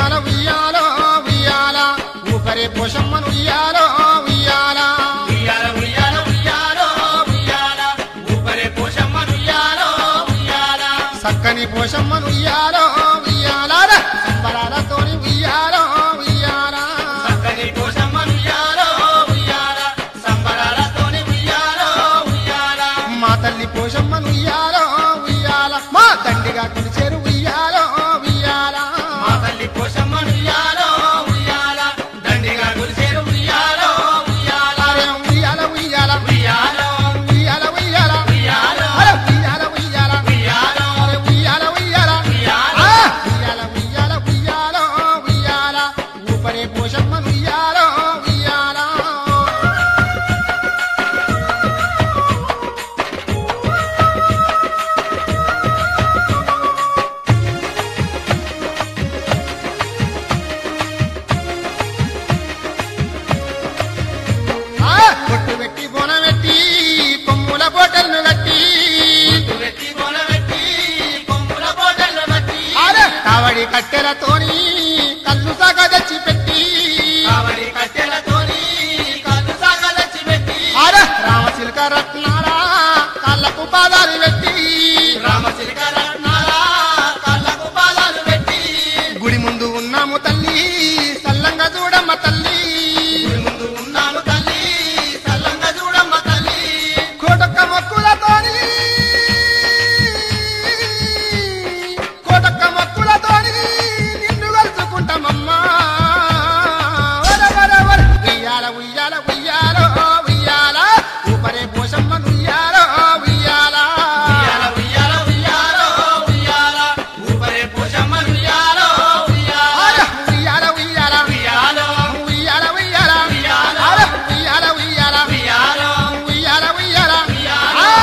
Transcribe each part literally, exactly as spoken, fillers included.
ఉయ్యాల ఉయ్యాల ఉయ్యాల ఊపరే పోషమ్మను ఉయ్యాల ఉయ్యాల ఉయ్యాల ఉయ్యాల ఉయ్యాల ఉయ్యాల ఊపరే పోషమ్మను ఉయ్యాల ఉయ్యాల సక్కని పోషమ్మను ఉయ్యాల ఉయ్యాల సంబరాలతోని ఉయ్యాల ఉయ్యాల చక్కని పోషమ్మను ఉయ్యాల ఉయ్యాల సంబరాలతోని ఉయ్యాల ఉయ్యాల మా తల్లి పోషమ్మను ఉయ్యాల ఉయ్యాల మా దండిగా కుడిచేరు ఉయ్యాల ఉయ్యాల మా తల్లి పోషమ్మను ఉయ్యాల ఉయ్యాల దండిగా గురిసేరు ఉయ్యాల ఉయ్యాల అరే ఉయ్యాల ఉయ్యాల ఉయ్యాల ఉయ్యాల ఉయ్యాల ఉయ్యాల అరే ఉయ్యాల ఉయ్యాల ఉయ్యాల అరే ఉయ్యాల ఉయ్యాల ఉయ్యాల ఆ! ఉయ్యాల ఉయ్యాల ఉయ్యాల ఉయ్యాల ఊపరే పోషమ్మను ఉయ్యాల ఉయ్యాల ఆ! కొట్టు పెట్టి బోన పెట్టి కొమ్ముల బోటలను కట్టి వెట్టి బొనవెట్టి కొమ్ముల బోటలు బట్టి అరే కావడి కట్టెలతోని కళ్ళు సాగ తెచ్చి పెట్టి కావడి కట్టెలతోని కళ్ళు సాగలచ్చి పెట్టి అరే రామచిలక రత్నాల కాళ్ళకు పాదాలు పెట్టి రామచిలక రత్నాల కళ్ళకు పాదాలు పెట్టి గుడి ముందు ఉన్నాము తల్లి సల్లంగా చూడమ్మ తల్లి గుడి ముందు ఉన్నాను తల్లి సల్లంగా చూడమ్మ తల్లి కోటొక్క మొక్కులతోని కోటొక్క మొక్కులతోని నిన్ను కలుసుకుంటామమ్మా వర వర వర ఉయ్యాల ఉయ్యాల ఉయ్యాల ఉయ్యాల ఊపరే పోషమ్మను ఉయ్యాల ఉయ్యాల ఉయ్యాల ఉయ్యాల ఉయ్యాల ఉయ్యాల ఊపరే పోషమ్మను ఉయ్యాల ఉయ్యాల అరే ఉయ్యాల ఉయ్యాల ఉయ్యాల ఉయ్యాల ఉయ్యాల ఉయ్యాల అరే ఉయ్యాల ఉయ్యాల ఉయ్యాల ఉయ్యాల ఉయ్యాల ఉయ్యాల ఆ!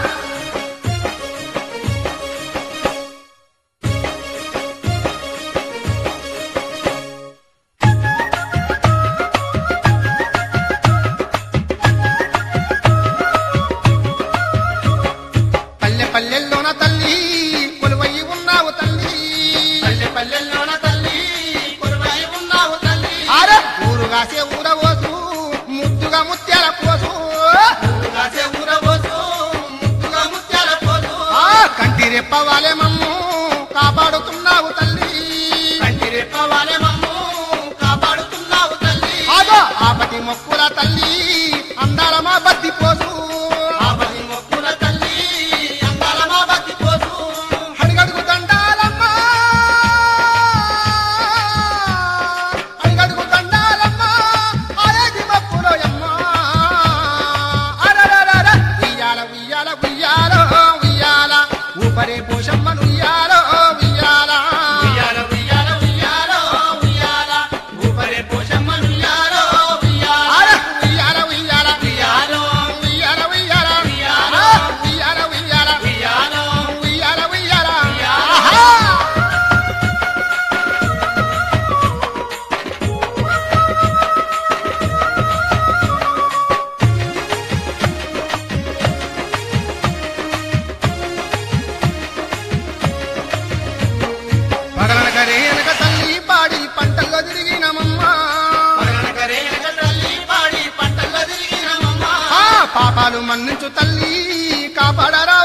పల్లె పల్లెల్లోన తల్లి కొలువయి ఉన్నావు తల్లి పల్లె పల్లెల్లోన తల్లి కొలువై ఉన్నావు తల్లి అరే ఊరుగాసే ఊరవోసు ముద్దుగా ముత్యాల పోసు కాసే ఊరబోసు ముద్దుగా ముత్యాల పోసు ఆ కంటి రెప్పవాలే మమ్ము కాపాడుతున్నావు తల్లి కంటి రెప్పవాలే మమ్ము కాపాడుతున్నావు తల్లి ఆగో ఆపటి మొక్కుల తల్లి అందాల మా బద్ది పోసు ఆపది మొక్కుల తల్లి అందాల మా భక్తి పోసు అడుగడుగు దండాలమ్మ అడుగడుగు దండాలమ్మ ఆరేది మొక్కులోయమ్మ అరరరర ఉయ్యాల ఉయ్యాల ఉయ్యాల ఉయ్యాల ఊపరే పోషమ్మను ఉయ్యాల ఉయ్యాల ఉయ్యాల ఉయ్యాల ఉయ్యాల ఉయ్యాల ఊపరే పోషమ్మను ఉయ్యాల ఉయ్యాల అరే ఉయ్యాల ఉయ్యాల ఉయ్యాల ఉయ్యాల ఉయ్యాల ఉయ్యాల ఆ! ఉయ్యాల ఉయ్యాల ఉయ్యాల ఉయ్యాల ఉయ్యాల ఉయ్యాల. ఆహా! పగలనకరే వెనక తల్లి పాడి పంటల్లో తిరిగినమమ్మ పగలనకరే వెనక తల్లి పాడి పంటల్లో తిరిగినమమ్మ ఆ పాపాలు మన్నించు తల్లి కాపాడరా